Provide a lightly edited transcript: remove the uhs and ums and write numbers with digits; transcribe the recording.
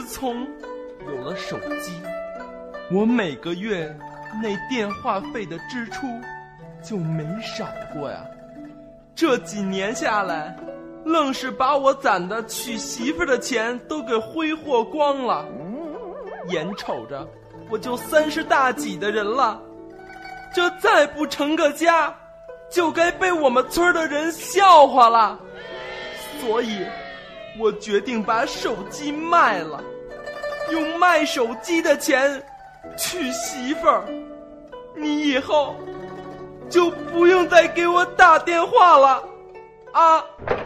从有了手机，我每个月那电话费的支出就没少过呀。这几年下来，愣是把我攒的娶媳妇的钱都给挥霍光了。眼瞅着我就30大几的人了，这再不成个家，就该被我们村的人笑话了。所以我决定把手机卖了，用卖手机的钱娶媳妇儿。你以后就不用再给我打电话了啊。